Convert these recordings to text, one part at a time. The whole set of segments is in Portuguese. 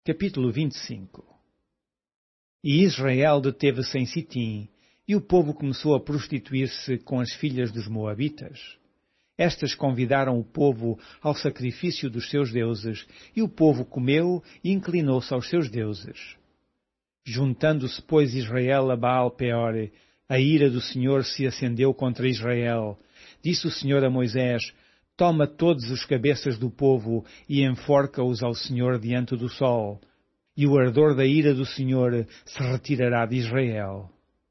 Capítulo 25. E Israel deteve-se em Sitim, e o povo começou a prostituir-se com as filhas dos Moabitas. Estas convidaram o povo ao sacrifício dos seus deuses, e o povo comeu e inclinou-se aos seus deuses. Juntando-se, pois, Israel a Baal-Peor, a ira do Senhor se acendeu contra Israel. Disse o Senhor a Moisés: Toma todos os cabeças do povo e enforca-os ao Senhor diante do sol, e o ardor da ira do Senhor se retirará de Israel.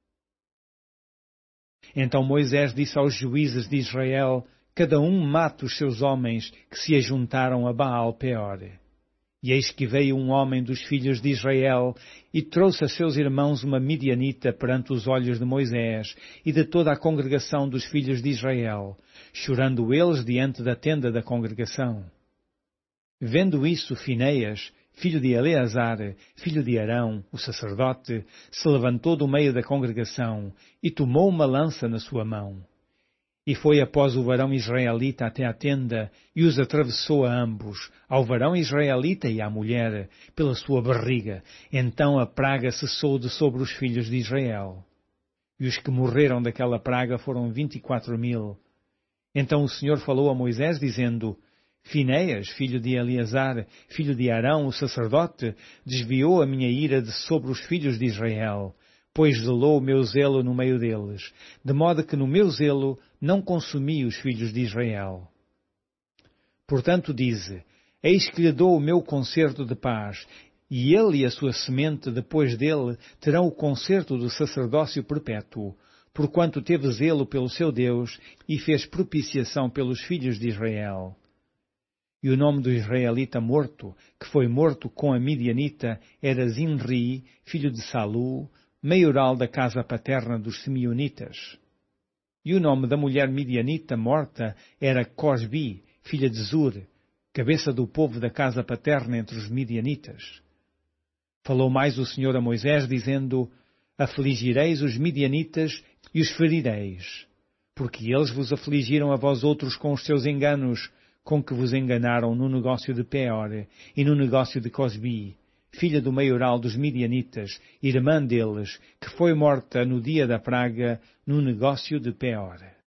Então Moisés disse aos juízes de Israel: Cada um mate os seus homens que se ajuntaram a Baal-Peor. E eis que veio um homem dos filhos de Israel e trouxe a seus irmãos uma midianita perante os olhos de Moisés e de toda a congregação dos filhos de Israel, chorando eles diante da tenda da congregação. Vendo isso, Finéias, filho de Eleazar, filho de Arão, o sacerdote, se levantou do meio da congregação e tomou uma lança na sua mão. E foi após o varão israelita até à tenda, e os atravessou a ambos, ao varão israelita e à mulher, pela sua barriga. Então a praga cessou de sobre os filhos de Israel. E os que morreram daquela praga foram 24.000. Então o Senhor falou a Moisés, dizendo: Finéias, filho de Eleazar, filho de Arão, o sacerdote, desviou a minha ira de sobre os filhos de Israel, pois zelou o meu zelo no meio deles, de modo que no meu zelo não consumi os filhos de Israel. Portanto dize: Eis que lhe dou o meu concerto de paz, e ele e a sua semente depois dele terão o concerto do sacerdócio perpétuo, porquanto teve zelo pelo seu Deus e fez propiciação pelos filhos de Israel. E o nome do israelita morto, que foi morto com a midianita, era Zinri, filho de Salu, maioral da casa paterna dos Simeonitas. E o nome da mulher midianita morta era Cosbi, filha de Zur, cabeça do povo da casa paterna entre os midianitas. Falou mais o Senhor a Moisés, dizendo: Afligireis os midianitas e os ferireis, porque eles vos afligiram a vós outros com os seus enganos, com que vos enganaram no negócio de Peor e no negócio de Cosbi, filha do maioral dos midianitas, irmã deles, que foi morta no dia da praga, no negócio de Peor.